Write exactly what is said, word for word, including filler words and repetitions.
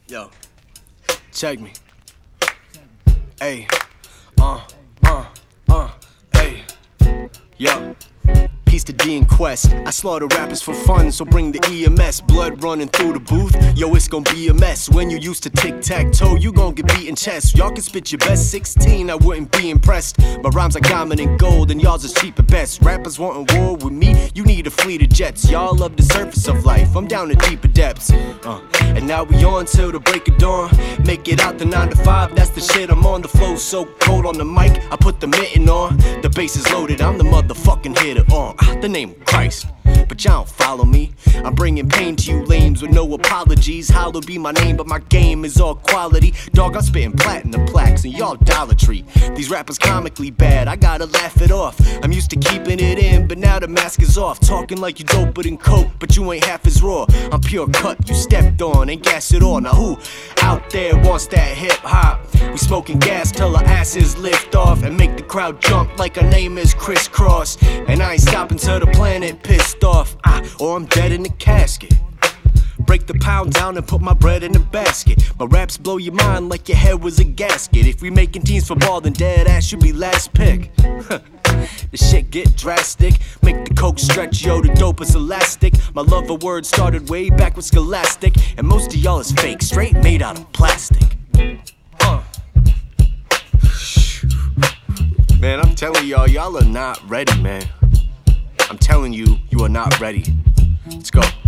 Yo, check me. Hey, uh, uh, uh, hey, yo. Peace to D and Quest. I slaughter rappers for fun, so bring the E M S. Blood running through the booth, yo, it's gon' be a mess. When you used to tic-tac-toe, you gon' get beaten chest. Y'all can spit your best sixteen, I wouldn't be impressed. My rhymes are diamond and gold, and y'all's is cheap at best. Rappers wanting war with me, you need a fleet of jets. Y'all love the surface of life, I'm down to deeper depths. uh, And now we on till the break of dawn. Make it out the nine to five, that's the shit. I'm on the flow, so cold on the mic, I put the mitten on. The bass is loaded, I'm the motherfucking hitter. uh, The name of Christ, but y'all don't follow me. I'm bringing pain to you lames with no apologies. Hallowed be my name, but my game is all quality. Dog, I'm spitting platinum plaques and y'all Dollar Tree. These rappers comically bad, I gotta laugh it off. I'm used to keeping it in, but now the mask is off. Talking like you doper than coke, but you ain't half as raw. I'm pure cut, you stepped on, ain't gas at all. Now who out there wants that hip hop? We smoking gas till our asses lift off and make the crowd jump like our name is Criss Cross. And I ain't stopping till the planet pissed off, ah, or I'm dead in the casket. Break the pound down and put my bread in a basket. My raps blow your mind like your head was a gasket. If we making teams for ball, then dead ass should be last pick. The shit get drastic, make the coke stretch, yo, the dope is elastic. My love for words started way back with Scholastic, and most of y'all is fake, straight made out of plastic. uh. Man, I'm telling y'all, y'all are not ready, man. I'm telling you, you are not ready. Let's go.